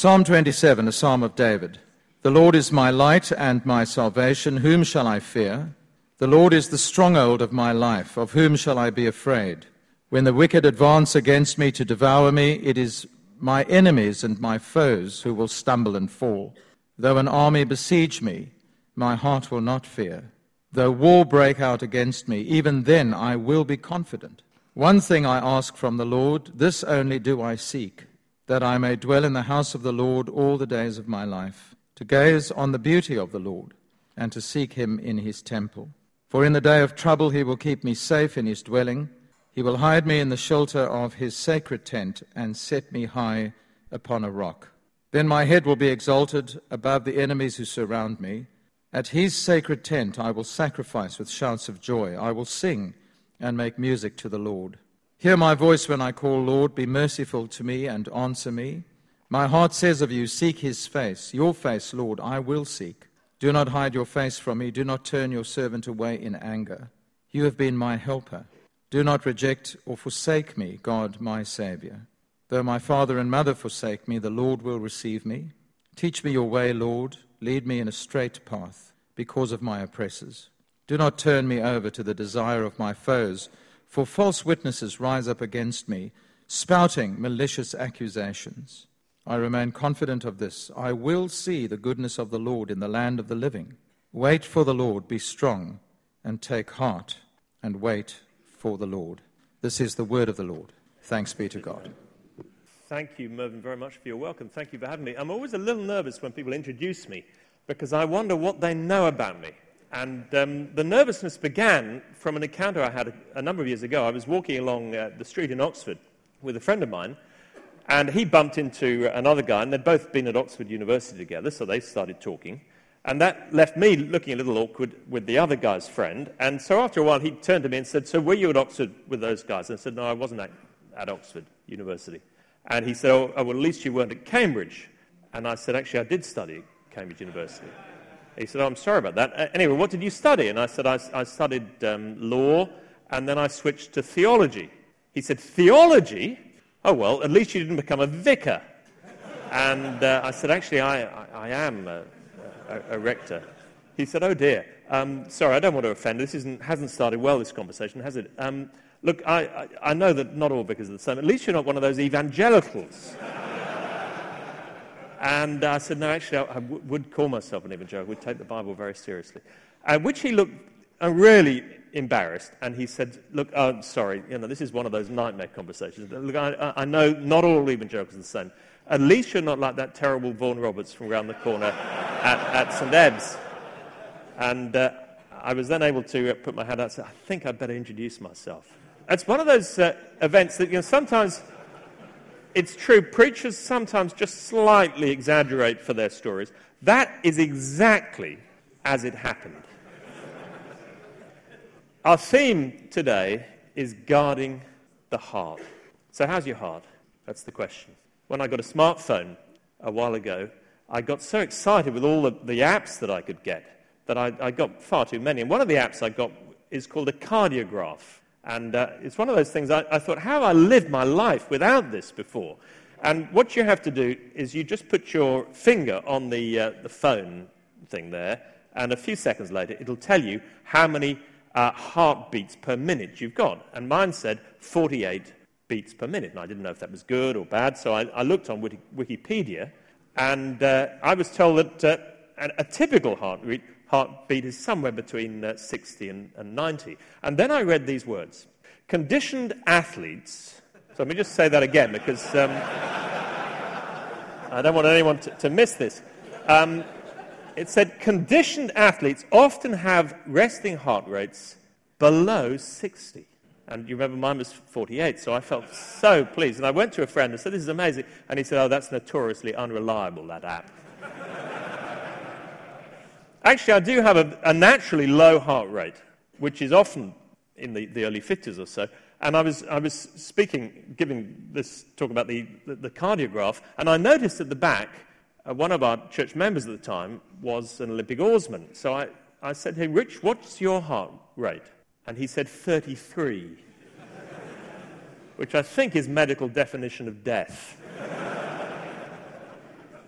Psalm 27, a psalm of David. The Lord is my light and my salvation. Whom shall I fear? The Lord is the stronghold of my life. Of whom shall I be afraid? When the wicked advance against me to devour me, it is my enemies and my foes who will stumble and fall. Though an army besiege me, my heart will not fear. Though war break out against me, even then I will be confident. One thing I ask from the Lord, this only do I seek, that I may dwell in the house of the Lord all the days of my life, to gaze on the beauty of the Lord, and to seek him in his temple. For in the day of trouble he will keep me safe in his dwelling. He will hide me in the shelter of his sacred tent, and set me high upon a rock. Then my head will be exalted above the enemies who surround me. At his sacred tent I will sacrifice with shouts of joy. I will sing and make music to the Lord. Hear my voice when I call, Lord, be merciful to me and answer me. My heart says of you, seek his face. Your face, Lord, I will seek. Do not hide your face from me. Do not turn your servant away in anger. You have been my helper. Do not reject or forsake me, God, my Saviour. Though my father and mother forsake me, the Lord will receive me. Teach me your way, Lord. Lead me in a straight path because of my oppressors. Do not turn me over to the desire of my foes, for false witnesses rise up against me, spouting malicious accusations. I remain confident of this. I will see the goodness of the Lord in the land of the living. Wait for the Lord, be strong, and take heart, and wait for the Lord. This is the word of the Lord. Thanks be to God. Thank you, Mervyn, very much for your welcome. Thank you for having me. I'm always a little nervous when people introduce me, because I wonder what they know about me. And the nervousness began from an encounter I had a number of years ago. I was walking along the street in Oxford with a friend of mine, and he bumped into another guy, and they'd both been at Oxford University together, so they started talking. And that left me looking a little awkward with the other guy's friend. And so after a while, he turned to me and said, so were you at Oxford with those guys? And I said, no, I wasn't at Oxford University. And he said, oh, well, at least you weren't at Cambridge. And I said, actually, I did study at Cambridge University. He said, oh, I'm sorry about that. Anyway, what did you study? And I said, I studied law, and then I switched to theology. He said, theology? Oh, well, at least you didn't become a vicar. And I said, actually, I am a rector. He said, oh, dear. Sorry, I don't want to offend. This hasn't started well, this conversation, has it? Look, I know that not all vicars are the same. At least you're not one of those evangelicals. And I said, no, actually, I would call myself an evangelical. I would take the Bible very seriously. At which he looked really embarrassed, and he said, look, sorry, this is one of those nightmare conversations. Look, I know not all evangelicals are the same. At least you're not like that terrible Vaughan Roberts from round the corner at St. Ebbe's. And I was then able to put my hand out and say, I think I'd better introduce myself. It's one of those events that, sometimes it's true, preachers sometimes just slightly exaggerate for their stories. That is exactly as it happened. Our theme today is guarding the heart. So how's your heart? That's the question. When I got a smartphone a while ago, I got so excited with all the apps that I could get that I got far too many. And one of the apps I got is called a cardiograph. And it's one of those things I thought, how have I lived my life without this before? And what you have to do is you just put your finger on the phone thing there, and a few seconds later it'll tell you how many heartbeats per minute you've got. And mine said 48 beats per minute, and I didn't know if that was good or bad, so I looked on Wikipedia, and I was told that a typical heartbeat is somewhere between 60 and 90. And then I read these words. Conditioned athletes, so let me just say that again because I don't want anyone to miss this. It said, conditioned athletes often have resting heart rates below 60. And you remember mine was 48, so I felt so pleased. And I went to a friend and said, this is amazing. And he said, oh, that's notoriously unreliable, that app. Actually, I do have a naturally low heart rate, which is often in the early 50s or so. And I was giving this talk about the cardiograph, and I noticed at the back, one of our church members at the time was an Olympic oarsman. So I said, hey, Rich, what's your heart rate? And he said 33, which I think is medical definition of death.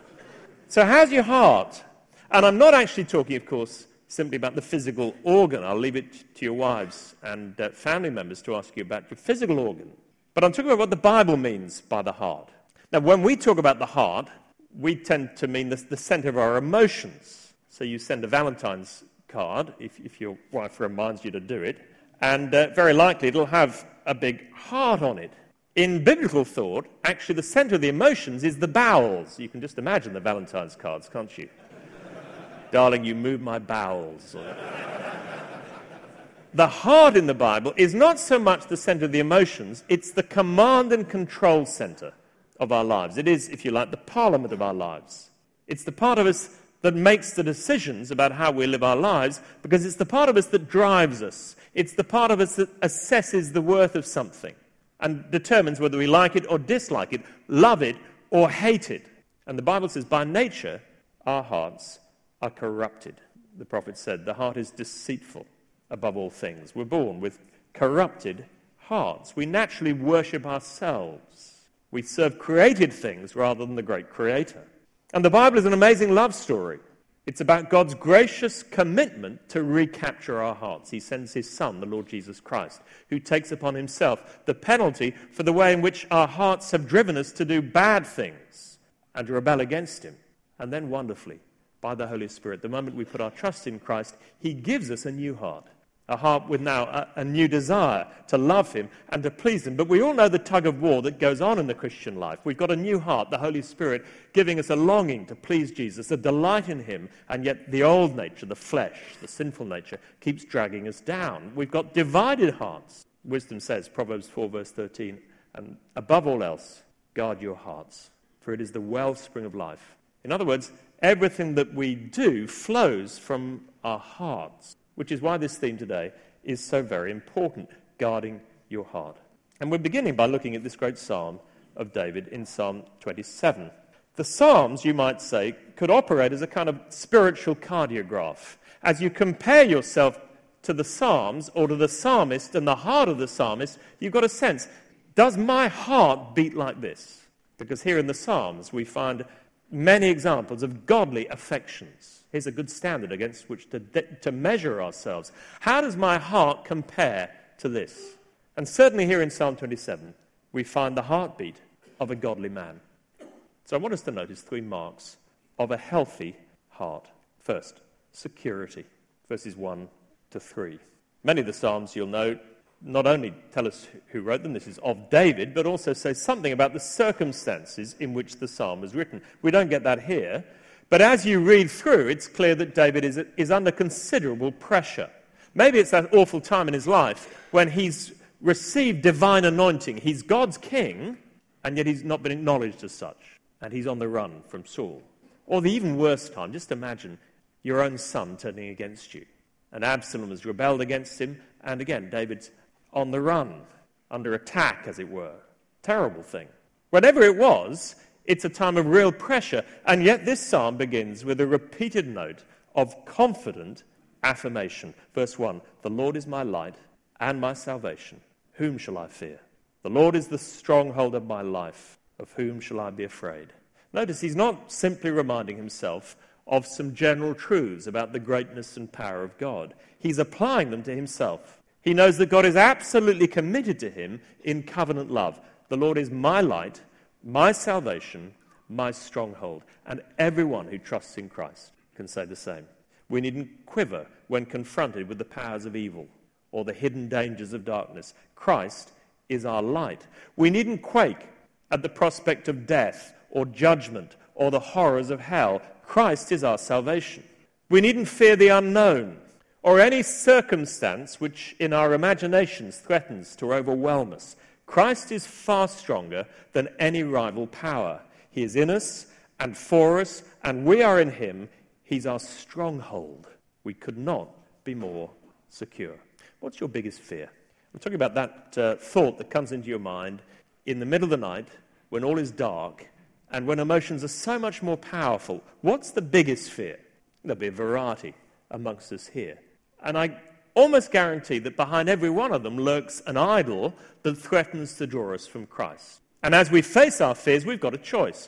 So how's your heart? And I'm not actually talking, of course, simply about the physical organ. I'll leave it to your wives and family members to ask you about your physical organ. But I'm talking about what the Bible means by the heart. Now, when we talk about the heart, we tend to mean the center of our emotions. So you send a Valentine's card, if your wife reminds you to do it, and very likely it'll have a big heart on it. In biblical thought, actually the center of the emotions is the bowels. You can just imagine the Valentine's cards, can't you? Darling, you move my bowels. The heart in the Bible is not so much the center of the emotions, it's the command and control center of our lives. It is, if you like, the parliament of our lives. It's the part of us that makes the decisions about how we live our lives, because it's the part of us that drives us. It's the part of us that assesses the worth of something and determines whether we like it or dislike it, love it or hate it. And the Bible says, by nature, our hearts are corrupted. The prophet said, the heart is deceitful above all things. We're born with corrupted hearts. We naturally worship ourselves. We serve created things rather than the great Creator. And the Bible is an amazing love story. It's about God's gracious commitment to recapture our hearts. He sends his Son, the Lord Jesus Christ, who takes upon himself the penalty for the way in which our hearts have driven us to do bad things and to rebel against him. And then wonderfully, by the Holy Spirit, the moment we put our trust in Christ, he gives us a new heart. A heart with now a new desire to love him and to please him. But we all know the tug of war that goes on in the Christian life. We've got a new heart, the Holy Spirit, giving us a longing to please Jesus, a delight in him, and yet the old nature, the flesh, the sinful nature, keeps dragging us down. We've got divided hearts. Wisdom says, Proverbs 4 verse 13, and above all else, guard your hearts, for it is the wellspring of life. In other words, everything that we do flows from our hearts. Which is why this theme today is so very important, guarding your heart. And we're beginning by looking at this great psalm of David in Psalm 27. The Psalms, you might say, could operate as a kind of spiritual cardiograph. As you compare yourself to the Psalms or to the psalmist and the heart of the psalmist, you've got a sense, does my heart beat like this? Because here in the Psalms we find many examples of godly affections. Here's a good standard against which to measure ourselves. How does my heart compare to this? And certainly here in Psalm 27, we find the heartbeat of a godly man. So I want us to notice three marks of a healthy heart. First, security, verses 1 to 3. Many of the Psalms, you'll know, not only tell us who wrote them, this is of David, but also say something about the circumstances in which the psalm was written. We don't get that here. But as you read through, it's clear that David is under considerable pressure. Maybe it's that awful time in his life when he's received divine anointing. He's God's king, and yet he's not been acknowledged as such. And he's on the run from Saul. Or the even worse time, just imagine your own son turning against you. And Absalom has rebelled against him, and again, David's on the run, under attack, as it were. Terrible thing. Whatever it was, it's a time of real pressure, and yet this psalm begins with a repeated note of confident affirmation. Verse 1, the Lord is my light and my salvation. Whom shall I fear? The Lord is the stronghold of my life. Of whom shall I be afraid? Notice he's not simply reminding himself of some general truths about the greatness and power of God. He's applying them to himself. He knows that God is absolutely committed to him in covenant love. The Lord is my light, my salvation, my stronghold. And everyone who trusts in Christ can say the same. We needn't quiver when confronted with the powers of evil or the hidden dangers of darkness. Christ is our light. We needn't quake at the prospect of death or judgment or the horrors of hell. Christ is our salvation. We needn't fear the unknown or any circumstance which in our imaginations threatens to overwhelm us. Christ is far stronger than any rival power. He is in us and for us, and we are in him. He's our stronghold. We could not be more secure. What's your biggest fear? I'm talking about that thought that comes into your mind in the middle of the night when all is dark and when emotions are so much more powerful. What's the biggest fear? There'll be a variety amongst us here. And I almost guarantee that behind every one of them lurks an idol that threatens to draw us from Christ. And as we face our fears, we've got a choice.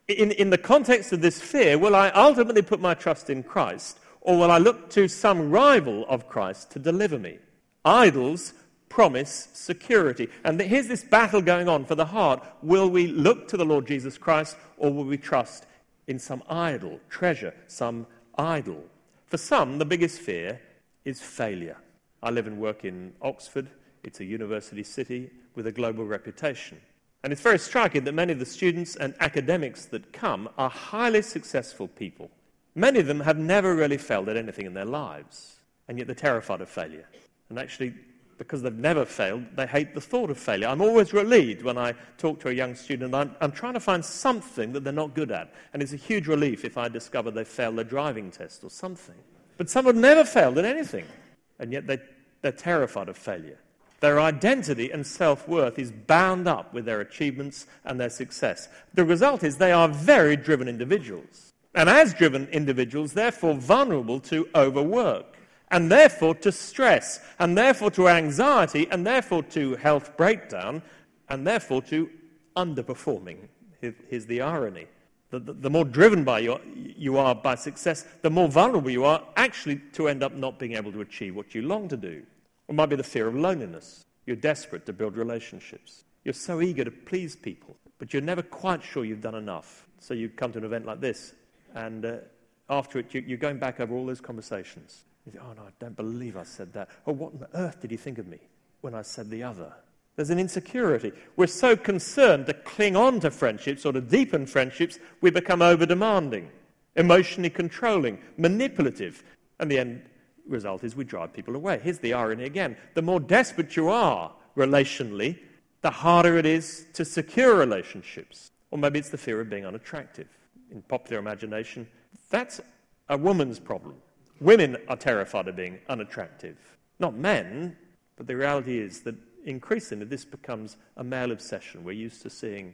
In the context of this fear, will I ultimately put my trust in Christ, or will I look to some rival of Christ to deliver me? Idols promise security. And here's this battle going on for the heart. Will we look to the Lord Jesus Christ, or will we trust in some idol, treasure, some idol? For some, the biggest fear is failure. I live and work in Oxford. It's a university city with a global reputation. And it's very striking that many of the students and academics that come are highly successful people. Many of them have never really failed at anything in their lives, and yet they're terrified of failure. And actually, because they've never failed, they hate the thought of failure. I'm always relieved when I talk to a young student. I'm trying to find something that they're not good at, and it's a huge relief if I discover they failed their driving test or something. But some have never failed at anything, and yet they're terrified of failure. Their identity and self-worth is bound up with their achievements and their success. The result is they are very driven individuals. And as driven individuals, therefore vulnerable to overwork, and therefore to stress, and therefore to anxiety, and therefore to health breakdown, and therefore to underperforming. Here's the irony. The more driven you are by success, the more vulnerable you are actually to end up not being able to achieve what you long to do. It might be the fear of loneliness. You're desperate to build relationships. You're so eager to please people, but you're never quite sure you've done enough. So you come to an event like this, and after it, you're going back over all those conversations. You think, oh no, I don't believe I said that. Oh, what on earth did he think of me when I said the other? There's an insecurity. We're so concerned to cling on to friendships or to deepen friendships, we become over-demanding, emotionally controlling, manipulative, and the end result is we drive people away. Here's the irony again. The more desperate you are relationally, the harder it is to secure relationships. Or maybe it's the fear of being unattractive. In popular imagination, that's a woman's problem. Women are terrified of being unattractive. Not men, but the reality is that increasingly this becomes a male obsession. We're used to seeing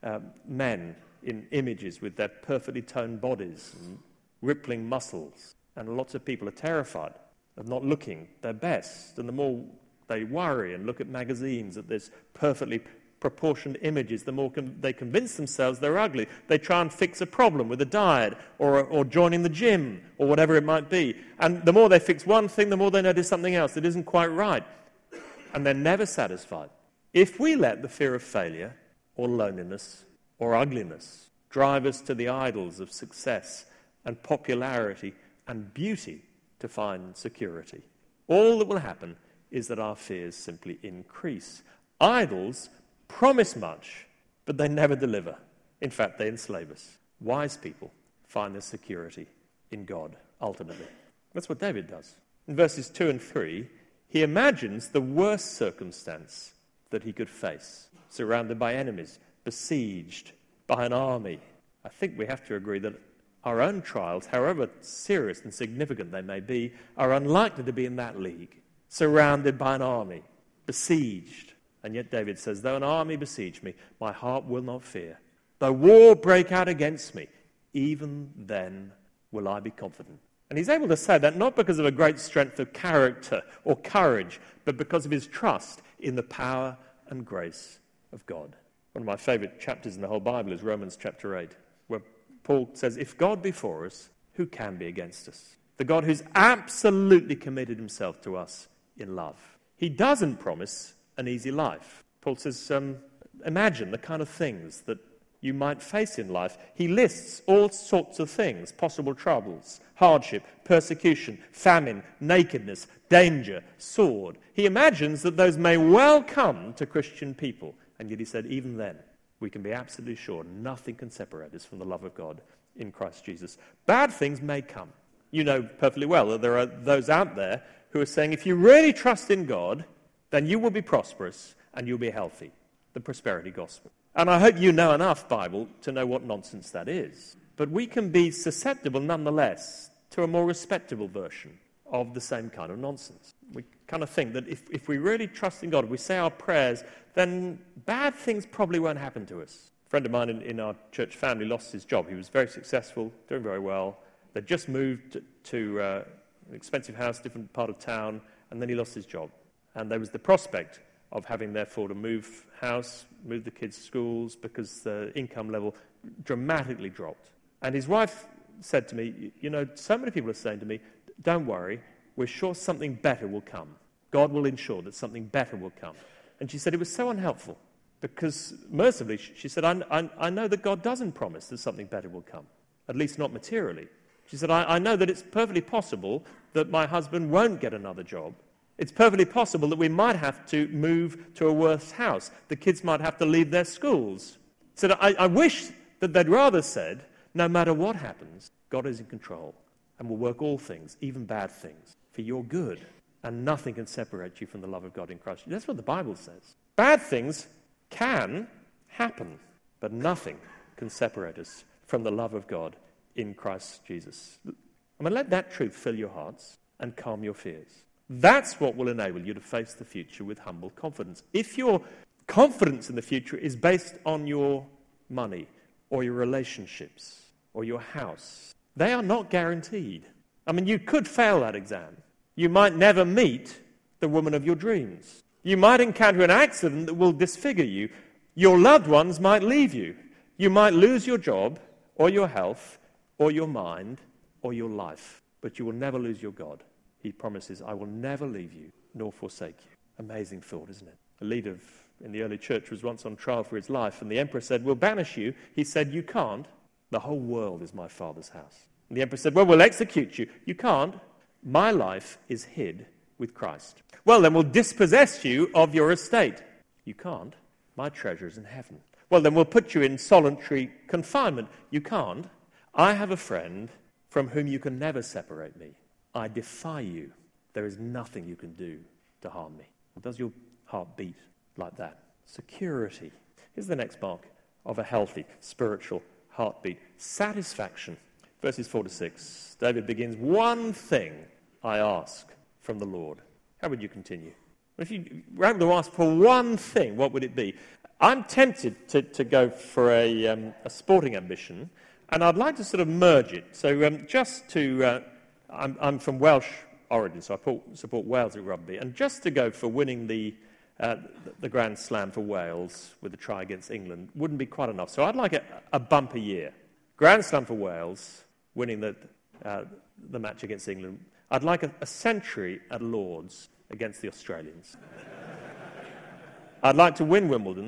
men in images with their perfectly toned bodies and rippling muscles. And lots of people are terrified of not looking their best. And the more they worry and look at magazines at this perfectly proportioned images, the more they convince themselves they're ugly. They try and fix a problem with a diet or joining the gym or whatever it might be. And the more they fix one thing, the more they notice something else that isn't quite right. And they're never satisfied. If we let the fear of failure or loneliness or ugliness drive us to the idols of success and popularity and beauty to find security, all that will happen is that our fears simply increase. Idols promise much, but they never deliver. In fact, they enslave us. Wise people find their security in God, ultimately. That's what David does. In verses 2 and 3, he imagines the worst circumstance that he could face, surrounded by enemies, besieged by an army. I think we have to agree that our own trials, however serious and significant they may be, are unlikely to be in that league. Surrounded by an army, besieged. And yet David says, though an army besiege me, my heart will not fear. Though war break out against me, even then will I be confident. And he's able to say that not because of a great strength of character or courage, but because of his trust in the power and grace of God. One of my favourite chapters in the whole Bible is Romans chapter 8, where Paul says, if God be for us, who can be against us? The God who's absolutely committed himself to us in love. He doesn't promise an easy life. Paul says, imagine the kind of things that you might face in life. He lists all sorts of things, possible troubles, hardship, persecution, famine, nakedness, danger, sword. He imagines that those may well come to Christian people. And yet he said, even then, we can be absolutely sure nothing can separate us from the love of God in Christ Jesus. Bad things may come. You know perfectly well that there are those out there who are saying, if you really trust in God, then you will be prosperous and you'll be healthy. The prosperity gospel. And I hope you know enough Bible to know what nonsense that is. But we can be susceptible nonetheless to a more respectable version of the same kind of nonsense. We kind of think that if we really trust in God, we say our prayers, then bad things probably won't happen to us. A friend of mine in our church family lost his job. He was very successful, doing very well. They'd just moved to an expensive house, different part of town, and then he lost his job. And there was the prospect of having, therefore, to move house, move the kids' schools, because the income level dramatically dropped. And his wife said to me, so many people are saying to me, don't worry, we're sure something better will come. God will ensure that something better will come. And she said it was so unhelpful because, mercifully, she said, I know that God doesn't promise that something better will come, at least not materially. She said, I know that it's perfectly possible that my husband won't get another job. It's perfectly possible that we might have to move to a worse house. The kids might have to leave their schools. She said, I wish that they'd rather said, no matter what happens, God is in control and will work all things, even bad things, for your good. And nothing can separate you from the love of God in Christ. That's what the Bible says. Bad things can happen, but nothing can separate us from the love of God in Christ Jesus. Let that truth fill your hearts and calm your fears. That's what will enable you to face the future with humble confidence. If your confidence in the future is based on your money or your relationships or your house, they are not guaranteed. You could fail that exam. You might never meet the woman of your dreams. You might encounter an accident that will disfigure you. Your loved ones might leave you. You might lose your job or your health or your mind or your life, but you will never lose your God. He promises, I will never leave you nor forsake you. Amazing thought, isn't it? A leader in the early church was once on trial for his life, and the emperor said, we'll banish you. He said, you can't. The whole world is my Father's house. And the emperor said, well, we'll execute you. You can't. My life is hid with Christ. Well, then we'll dispossess you of your estate. You can't. My treasure is in heaven. Well, then we'll put you in solitary confinement. You can't. I have a friend from whom you can never separate me. I defy you. There is nothing you can do to harm me. Does your heart beat like that? Security. Here's the next mark of a healthy spiritual heartbeat. Satisfaction. Verses 4 to 6. David begins, one thing I ask from the Lord. How would you continue? If you were able to ask for one thing, what would it be? I'm tempted to go for a sporting ambition, and I'd like to sort of merge it. So I'm from Welsh origin, so I support Wales at rugby. And just to go for winning the Grand Slam for Wales with a try against England wouldn't be quite enough. So I'd like a bumper year. Grand Slam for Wales, winning the match against England. I'd like a century at Lord's against the Australians. I'd like to win Wimbledon.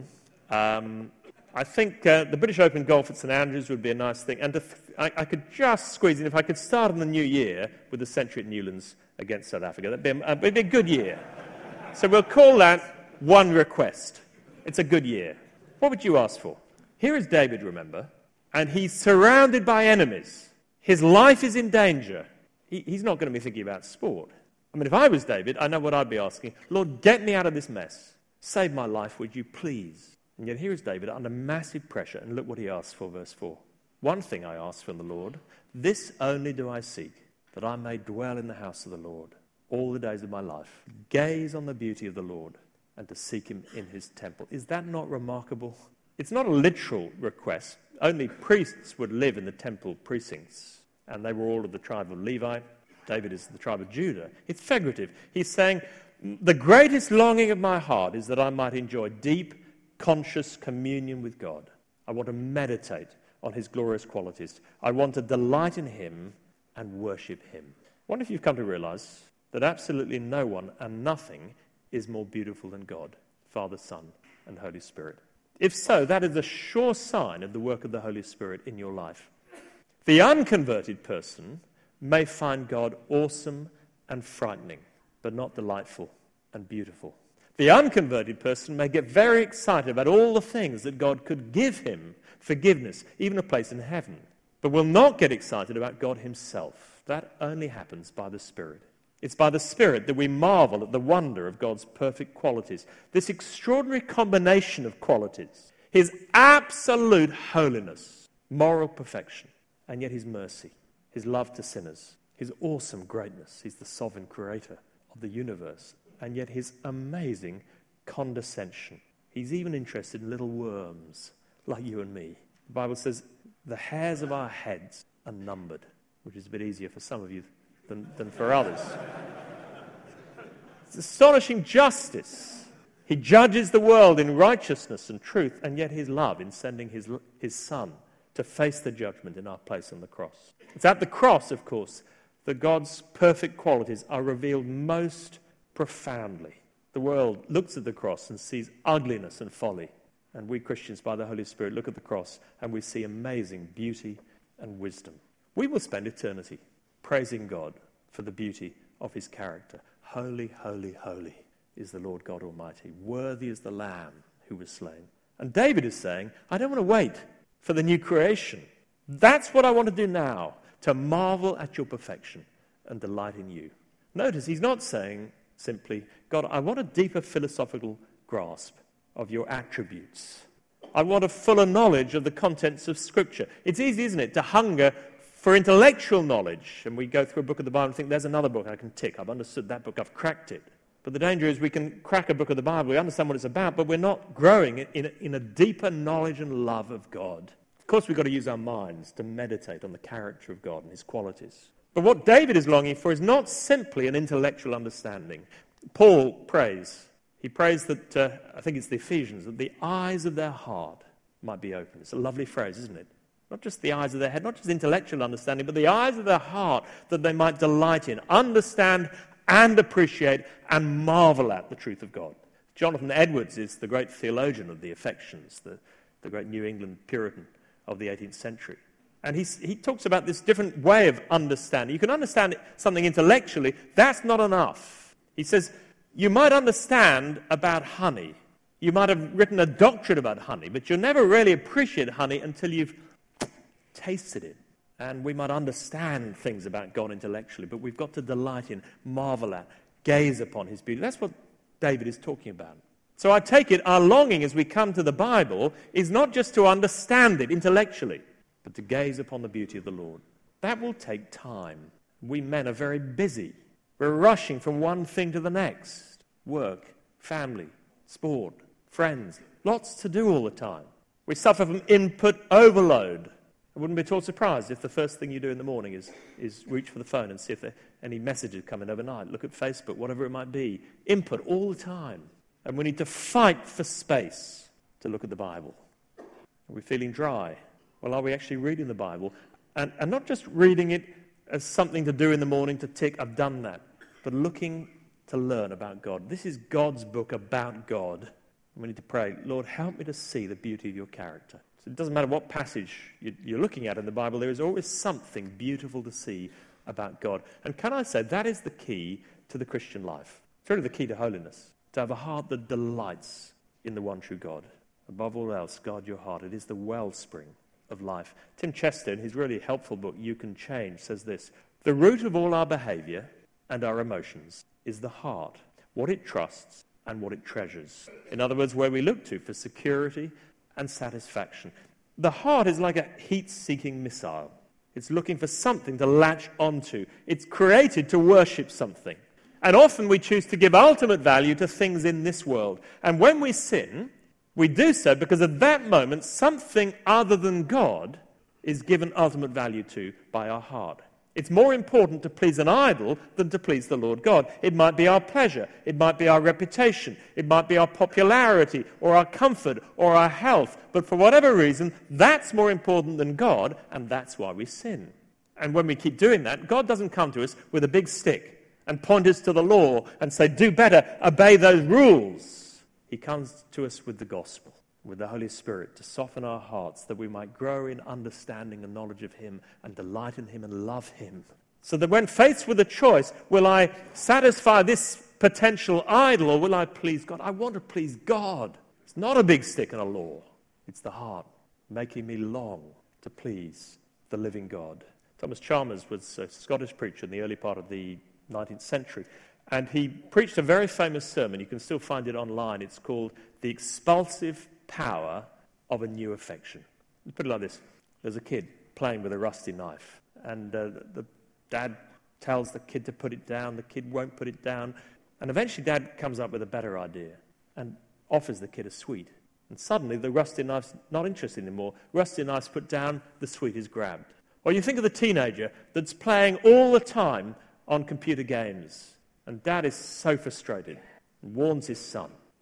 I think the British Open golf at St Andrews would be a nice thing. And I could just squeeze in, if I could start in the new year with the century at Newlands against South Africa. That'd be a good year. So we'll call that one request. It's a good year. What would you ask for? Here is David, remember, and he's surrounded by enemies. His life is in danger. He's not going to be thinking about sport. If I was David, I know what I'd be asking. Lord, get me out of this mess. Save my life, would you please? And yet here is David under massive pressure, and look what he asks for, verse 4. One thing I ask from the Lord, this only do I seek, that I may dwell in the house of the Lord all the days of my life, gaze on the beauty of the Lord, and to seek him in his temple. Is that not remarkable? It's not a literal request. Only priests would live in the temple precincts, and they were all of the tribe of Levi. David is the tribe of Judah. It's figurative. He's saying, the greatest longing of my heart is that I might enjoy deep, conscious communion with God. I want to meditate on his glorious qualities. I want to delight in him and worship him. I wonder if you've come to realize that absolutely no one and nothing is more beautiful than God, Father, Son, and Holy Spirit. If so, that is a sure sign of the work of the Holy Spirit in your life. The unconverted person may find God awesome and frightening, but not delightful and beautiful. The unconverted person may get very excited about all the things that God could give him, forgiveness, even a place in heaven, but will not get excited about God himself. That only happens by the Spirit. It's by the Spirit that we marvel at the wonder of God's perfect qualities, this extraordinary combination of qualities, his absolute holiness, moral perfection, and yet his mercy, his love to sinners, his awesome greatness. He's the sovereign creator of the universe, and yet his amazing condescension. He's even interested in little worms like you and me. The Bible says the hairs of our heads are numbered, which is a bit easier for some of you than for others. It's astonishing justice. He judges the world in righteousness and truth, and yet his love in sending his Son to face the judgment in our place on the cross. It's at the cross, of course, that God's perfect qualities are revealed most profoundly. The world looks at the cross and sees ugliness and folly. And we Christians, by the Holy Spirit, look at the cross and we see amazing beauty and wisdom. We will spend eternity praising God for the beauty of his character. Holy, holy, holy is the Lord God Almighty. Worthy is the Lamb who was slain. And David is saying, I don't want to wait for the new creation. That's what I want to do now, to marvel at your perfection and delight in you. Notice he's not saying simply, God, I want a deeper philosophical grasp of your attributes. I want a fuller knowledge of the contents of Scripture. It's easy, isn't it, to hunger for intellectual knowledge. And we go through a book of the Bible and think, there's another book I can tick. I've understood that book. I've cracked it. But the danger is we can crack a book of the Bible. We understand what it's about, but we're not growing in a deeper knowledge and love of God. Of course, we've got to use our minds to meditate on the character of God and his qualities. But what David is longing for is not simply an intellectual understanding. Paul prays. He prays that, I think it's the Ephesians, that the eyes of their heart might be opened. It's a lovely phrase, isn't it? Not just the eyes of their head, not just intellectual understanding, but the eyes of their heart, that they might delight in, understand and appreciate and marvel at the truth of God. Jonathan Edwards is the great theologian of the affections, the great New England Puritan of the 18th century. And he talks about this different way of understanding. You can understand something intellectually. That's not enough. He says, you might understand about honey. You might have written a doctorate about honey, but you'll never really appreciate honey until you've tasted it. And we might understand things about God intellectually, but we've got to delight in, marvel at, gaze upon his beauty. That's what David is talking about. So I take it our longing as we come to the Bible is not just to understand it intellectually, but to gaze upon the beauty of the Lord. That will take time. We men are very busy. We're rushing from one thing to the next. Work, family, sport, friends. Lots to do all the time. We suffer from input overload. I wouldn't be at all surprised if the first thing you do in the morning is reach for the phone and see if there are any messages coming overnight. Look at Facebook, whatever it might be. Input all the time. And we need to fight for space to look at the Bible. Are we feeling dry? Well, are we actually reading the Bible? And not just reading it as something to do in the morning to tick, I've done that, but looking to learn about God. This is God's book about God. And we need to pray, Lord, help me to see the beauty of your character. So it doesn't matter what passage you're looking at in the Bible, there is always something beautiful to see about God. And can I say, that is the key to the Christian life. It's really the key to holiness, to have a heart that delights in the one true God. Above all else, guard your heart. It is the wellspring of life. Tim Chester, in his really helpful book, You Can Change, says this: the root of all our behavior and our emotions is the heart, what it trusts and what it treasures. In other words, where we look to for security and satisfaction. The heart is like a heat-seeking missile. It's looking for something to latch onto. It's created to worship something. And often we choose to give ultimate value to things in this world. And when we sin, we do so because at that moment something other than God is given ultimate value to by our heart. It's more important to please an idol than to please the Lord God. It might be our pleasure. It might be our reputation. It might be our popularity or our comfort or our health. But for whatever reason, that's more important than God, and that's why we sin. And when we keep doing that, God doesn't come to us with a big stick and point us to the law and say, do better, obey those rules. He comes to us with the gospel, with the Holy Spirit, to soften our hearts that we might grow in understanding and knowledge of him and delight in him and love him. So that when faced with a choice, will I satisfy this potential idol or will I please God? I want to please God. It's not a big stick and a law. It's the heart making me long to please the living God. Thomas Chalmers was a Scottish preacher in the early part of the 19th century. And he preached a very famous sermon. You can still find it online. It's called The Expulsive Power of a New Affection. Let's put it like this. There's a kid playing with a rusty knife. And the dad tells the kid to put it down. The kid won't put it down. And eventually dad comes up with a better idea and offers the kid a sweet. And suddenly the rusty knife's not interested anymore. Rusty knife's put down, the sweet is grabbed. Or you think of the teenager that's playing all the time on computer games. And dad is so frustrated and warns his son,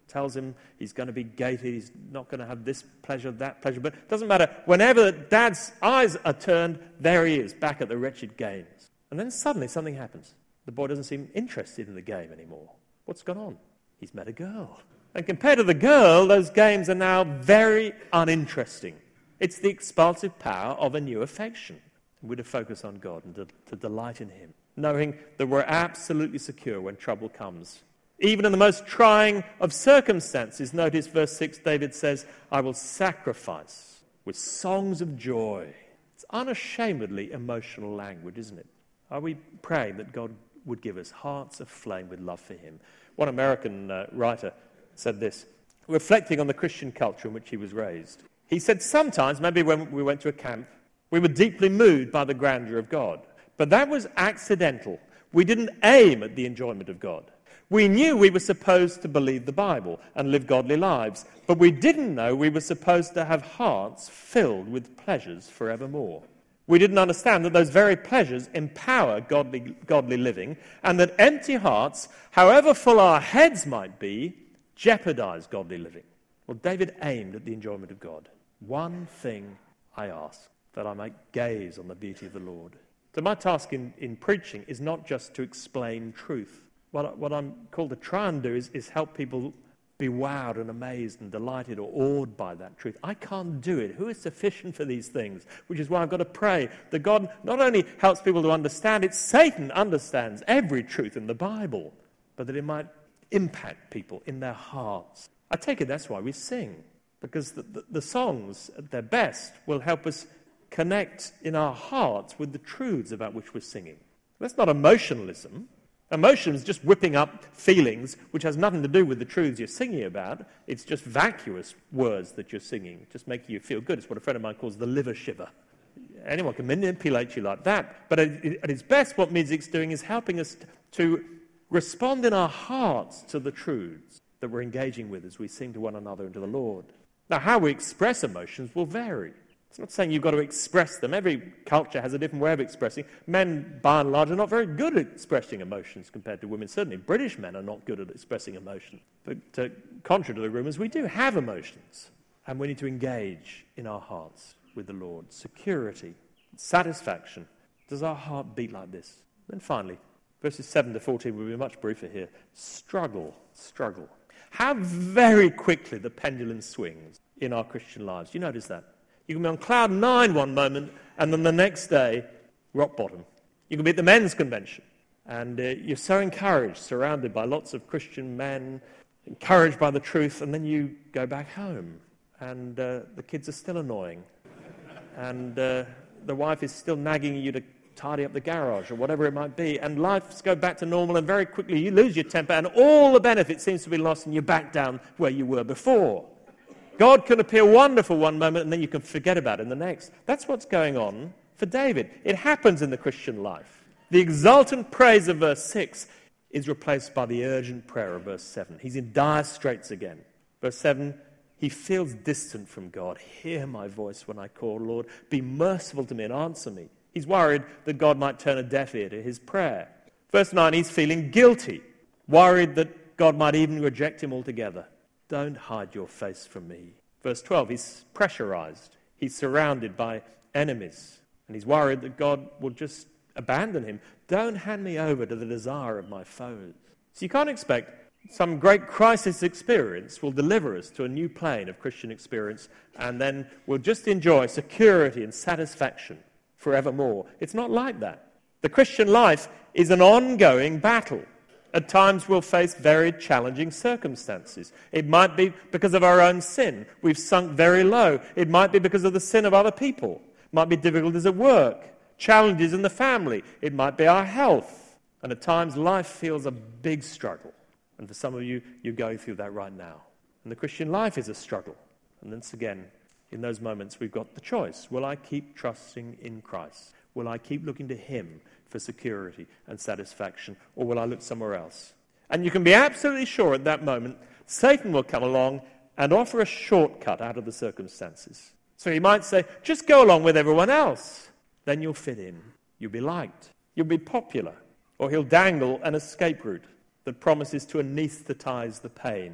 tells him he's going to be gated, he's not going to have this pleasure, that pleasure. But it doesn't matter. Whenever Dad's eyes are turned, there he is, back at the wretched games. And then suddenly something happens. The boy doesn't seem interested in the game anymore. What's gone on? He's met a girl. And compared to the girl, those games are now very uninteresting. It's the expansive power of a new affection. We're to focus on God and to delight in him, knowing that we're absolutely secure when trouble comes. Even in the most trying of circumstances, notice verse 6, David says, I will sacrifice with songs of joy. It's unashamedly emotional language, isn't it? Are we praying that God would give us hearts aflame with love for him? One American writer said this, reflecting on the Christian culture in which he was raised. He said, sometimes, maybe when we went to a camp, we were deeply moved by the grandeur of God. But that was accidental. We didn't aim at the enjoyment of God. We knew we were supposed to believe the Bible and live godly lives, but we didn't know we were supposed to have hearts filled with pleasures forevermore. We didn't understand that those very pleasures empower godly living, and that empty hearts, however full our heads might be, jeopardize godly living. Well, David aimed at the enjoyment of God. One thing I ask, that I might gaze on the beauty of the Lord. So my task in preaching is not just to explain truth. What I'm called to try and do is help people be wowed and amazed and delighted or awed by that truth. I can't do it. Who is sufficient for these things? Which is why I've got to pray that God not only helps people to understand it, Satan understands every truth in the Bible, but that it might impact people in their hearts. I take it that's why we sing, because the songs at their best will help us connect in our hearts with the truths about which we're singing. That's not emotionalism. Emotion is just whipping up feelings which has nothing to do with the truths you're singing about. It's just vacuous words that you're singing, just making you feel good. It's what a friend of mine calls the liver shiver. Anyone can manipulate you like that. But at its best, what music's doing is helping us to respond in our hearts to the truths that we're engaging with as we sing to one another and to the Lord. Now, how we express emotions will vary. It's not saying you've got to express them. Every culture has a different way of expressing. Men, by and large, are not very good at expressing emotions compared to women. Certainly, British men are not good at expressing emotion. But contrary to the rumours, we do have emotions. And we need to engage in our hearts with the Lord. Security, satisfaction. Does our heart beat like this? Then finally, verses 7 to 14 will be much briefer here. Struggle. How very quickly the pendulum swings in our Christian lives. You notice that? You can be on cloud 9 one moment, and then the next day, rock bottom. You can be at the men's convention, and you're so encouraged, surrounded by lots of Christian men, encouraged by the truth, and then you go back home, and the kids are still annoying, and the wife is still nagging you to tidy up the garage, or whatever it might be, and life goes back to normal, and very quickly you lose your temper, and all the benefit seems to be lost, and you're back down where you were before. God can appear wonderful one moment and then you can forget about it in the next. That's what's going on for David. It happens in the Christian life. The exultant praise of verse 6 is replaced by the urgent prayer of verse 7. He's in dire straits again. Verse 7, he feels distant from God. Hear my voice when I call, Lord. Be merciful to me and answer me. He's worried that God might turn a deaf ear to his prayer. Verse 9, he's feeling guilty, worried that God might even reject him altogether. Don't hide your face from me. Verse 12, he's pressurized. He's surrounded by enemies. And he's worried that God will just abandon him. Don't hand me over to the desire of my foes. So you can't expect some great crisis experience will deliver us to a new plane of Christian experience, and then we'll just enjoy security and satisfaction forevermore. It's not like that. The Christian life is an ongoing battle. At times we'll face very challenging circumstances. It might be because of our own sin. We've sunk very low. It might be because of the sin of other people. It might be difficulties at work, challenges in the family. It might be our health. And at times life feels a big struggle. And for some of you, you're going through that right now. And the Christian life is a struggle. And once again, in those moments, we've got the choice. Will I keep trusting in Christ? Will I keep looking to him for security and satisfaction, or will I look somewhere else? And you can be absolutely sure at that moment, Satan will come along and offer a shortcut out of the circumstances. So he might say, just go along with everyone else. Then you'll fit in. You'll be liked. You'll be popular. Or he'll dangle an escape route that promises to anesthetize the pain.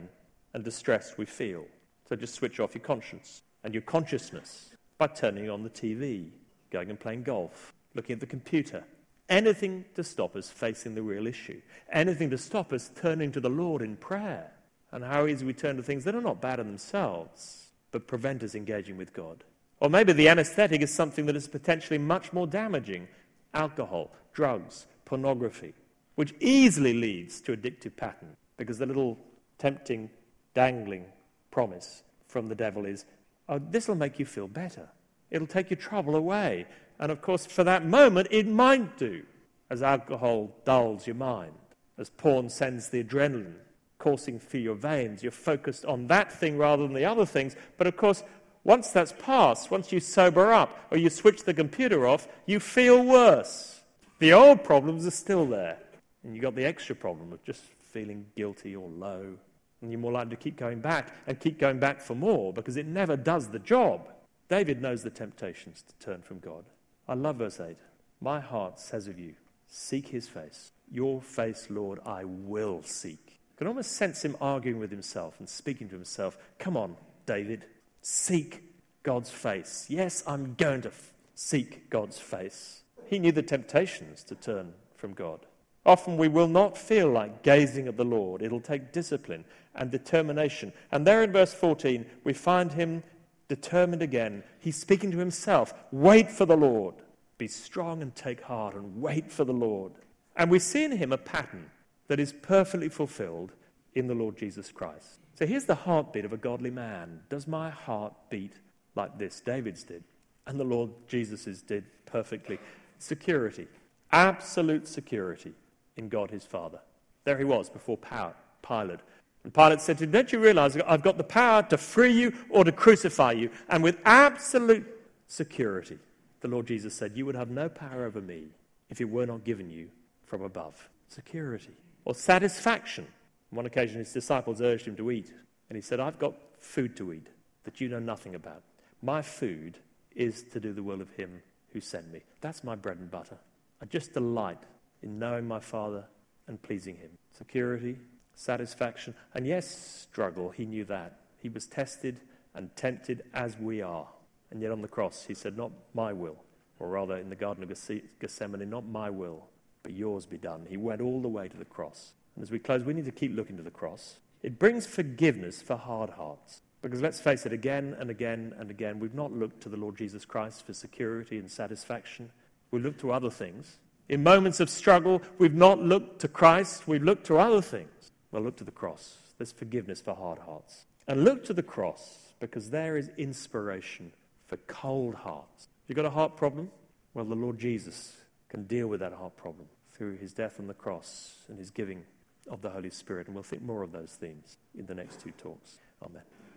and distress we feel. So just switch off your conscience and your consciousness by turning on the TV, going and playing golf, looking at the computer. Anything to stop us facing the real issue. Anything to stop us turning to the Lord in prayer. And how easy we turn to things that are not bad in themselves, but prevent us engaging with God. Or maybe the anesthetic is something that is potentially much more damaging. Alcohol, drugs, pornography, which easily leads to addictive patterns, because the little tempting, dangling promise from the devil is, oh, this will make you feel better. It'll take your trouble away. And of course, for that moment, it might do, as alcohol dulls your mind, as porn sends the adrenaline coursing through your veins. You're focused on that thing rather than the other things. But of course, once that's passed, once you sober up or you switch the computer off, you feel worse. The old problems are still there. And you've got the extra problem of just feeling guilty or low. And you're more likely to keep going back and keep going back for more, because it never does the job. David knows the temptations to turn from God. I love verse 8. My heart says of you, seek his face. Your face, Lord, I will seek. You can almost sense him arguing with himself and speaking to himself. Come on, David, seek God's face. Yes, I'm going to seek God's face. He knew the temptations to turn from God. Often we will not feel like gazing at the Lord. It'll take discipline and determination. And there in verse 14, we find him determined again. He's speaking to himself. Wait for the Lord. Be strong and take heart and wait for the Lord. And we see in him a pattern that is perfectly fulfilled in the Lord Jesus Christ. So here's the heartbeat of a godly man. Does my heart beat like this? David's did. And the Lord Jesus's did perfectly. Security. Absolute security in God his Father. There he was before Pilate. And Pilate said to him, don't you realize I've got the power to free you or to crucify you? And with absolute security, the Lord Jesus said, you would have no power over me if it were not given you from above. Security. Or satisfaction. On one occasion his disciples urged him to eat. And he said, I've got food to eat that you know nothing about. My food is to do the will of him who sent me. That's my bread and butter. I just delight in knowing my Father and pleasing him. Security, satisfaction, and yes, struggle. He knew that. He was tested and tempted as we are. And yet on the cross he said, not my will, or rather in the Garden of Gethsemane, not my will, but yours be done. He went all the way to the cross. And as we close, we need to keep looking to the cross. It brings forgiveness for hard hearts. Because let's face it, again and again and again, we've not looked to the Lord Jesus Christ for security and satisfaction. We've looked to other things. In moments of struggle, we've not looked to Christ, we've looked to other things. Well, look to the cross. There's forgiveness for hard hearts. And look to the cross, because there is inspiration for cold hearts. You've got a heart problem? Well, the Lord Jesus can deal with that heart problem through his death on the cross and his giving of the Holy Spirit. And we'll think more of those themes in the next two talks. Amen.